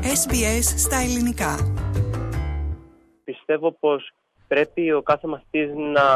SBS στα ελληνικά. Πιστεύω πως πρέπει ο κάθε μαθητής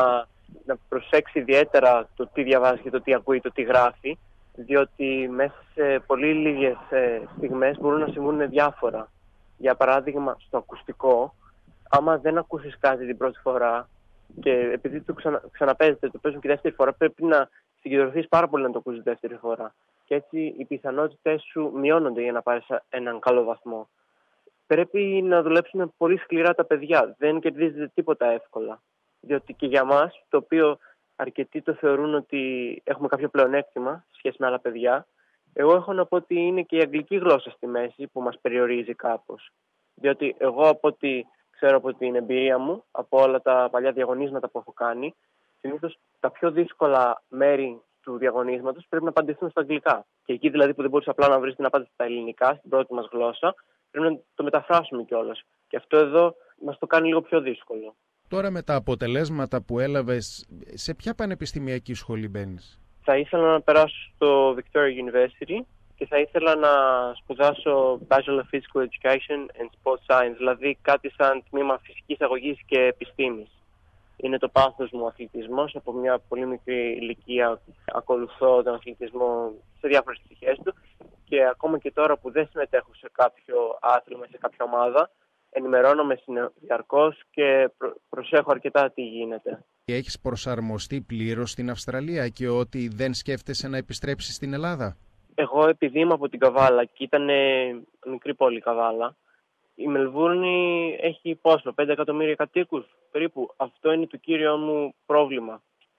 να προσέξει ιδιαίτερα το τι διαβάζει και το τι ακούει, το τι γράφει, διότι μέσα σε πολύ λίγες στιγμές μπορούν να συμβούν διάφορα. Για παράδειγμα, στο ακουστικό, άμα δεν ακούσεις κάτι την πρώτη φορά και επειδή το ξαναπέζετε, το παίζουν και δεύτερη φορά, πρέπει να συγκεντρωθείς πάρα πολύ να το ακούσεις δεύτερη φορά. Και έτσι οι πιθανότητες σου μειώνονται για να πάρεις έναν καλό βαθμό. Πρέπει να δουλέψουν πολύ σκληρά τα παιδιά. Δεν κερδίζετε τίποτα εύκολα. Διότι και για μας, το οποίο αρκετοί το θεωρούν ότι έχουμε κάποιο πλεονέκτημα σε σχέση με άλλα παιδιά, εγώ έχω να πω ότι είναι και η αγγλική γλώσσα στη μέση που μας περιορίζει κάπως. Διότι εγώ, από ό,τι ξέρω από την εμπειρία μου, από όλα τα παλιά διαγωνίσματα που έχω κάνει, συνήθως τα πιο δύσκολα μέρη του διαγωνίσματος πρέπει να απαντηθούν στα αγγλικά. Και εκεί δηλαδή που δεν μπορείς απλά να βρεις την απάντηση στα ελληνικά, στην πρώτη μας γλώσσα, πρέπει να το μεταφράσουμε κιόλας. Και αυτό εδώ μας το κάνει λίγο πιο δύσκολο. Τώρα με τα αποτελέσματα που έλαβες, σε ποια πανεπιστημιακή σχολή μπαίνεις? Θα ήθελα να περάσω στο Victoria University και θα ήθελα να σπουδάσω Bachelor of Physical Education and Sports Science, δηλαδή κάτι σαν τμήμα φυσικής αγωγής και επιστήμης. Είναι το πάθος μου ο αθλητισμός. Από μια πολύ μικρή ηλικία ακολουθώ τον αθλητισμό σε διάφορες πτυχές του και ακόμα και τώρα που δεν συμμετέχω σε κάποιο άθλημα, σε κάποια ομάδα, ενημερώνομαι διαρκώς και προσέχω αρκετά τι γίνεται. Έχεις προσαρμοστεί πλήρως στην Αυστραλία και ότι δεν σκέφτεσαι να επιστρέψεις στην Ελλάδα? Εγώ επειδή είμαι από την Καβάλα και ήταν μικρή πόλη Καβάλα, η Μελβούρνη έχει πόσο, 5 εκατομμύρια κατοίκους περίπου. Αυτό είναι το κύριο μου πρόβλημα,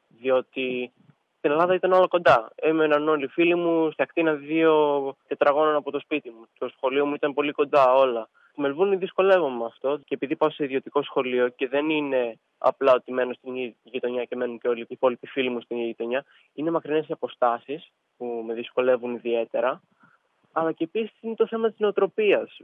διότι στην Ελλάδα ήταν όλα κοντά. Έμεναν όλοι οι φίλοι μου σε ακτίνα 2 τετραγώνων από το σπίτι μου. Το σχολείο μου ήταν πολύ κοντά όλα. Στη Μελβούρνη δυσκολεύομαι με αυτό και επειδή πάω σε ιδιωτικό σχολείο και δεν είναι απλά ότι μένω στην ίδια γειτονιά και μένουν και όλοι οι υπόλοιποι φίλοι μου στην ίδια γειτονιά, είναι μακρινές οι αποστάσεις που με δυσκολεύουν ιδιαίτερα. Αλλά και επίσης είναι το θέμα της νοοτροπίας.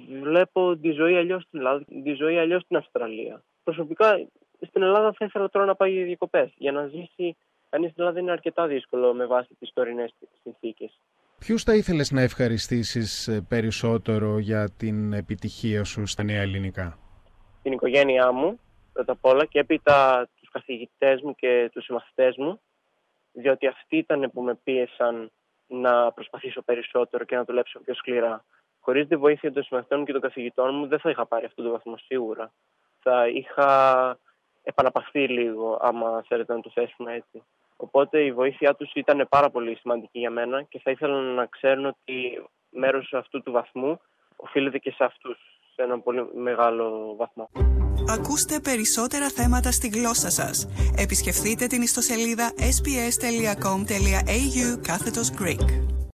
Βλέπω τη ζωή αλλιώς στην Ελλάδα, τη ζωή αλλιώς στην Αυστραλία. Προσωπικά στην Ελλάδα θα ήθελα τώρα να πάει για διακοπές. Για να ζήσει κανείς στην Ελλάδα είναι αρκετά δύσκολο με βάση τις τωρινές συνθήκες. Ποιους θα ήθελες να ευχαριστήσεις περισσότερο για την επιτυχία σου στα νέα ελληνικά? Την οικογένειά μου, πρώτα απ' όλα, και έπειτα τους καθηγητές μου και τους συμμαθητές μου, διότι αυτοί ήταν που με πίεσαν να προσπαθήσω περισσότερο και να δουλέψω πιο σκληρά. Χωρίς τη βοήθεια των συμμαθητών και των καθηγητών μου δεν θα είχα πάρει αυτό το βαθμό σίγουρα. Θα είχα επαναπαυθεί λίγο, άμα θέλετε να το θέσουμε έτσι. Οπότε η βοήθειά τους ήταν πάρα πολύ σημαντική για μένα και θα ήθελα να ξέρουν ότι μέρος αυτού του βαθμού οφείλεται και σε αυτούς, σε έναν πολύ μεγάλο βαθμό. Ακούστε περισσότερα θέματα στη γλώσσα σας. Επισκεφτείτε την ιστοσελίδα sbs.com.au/Greek.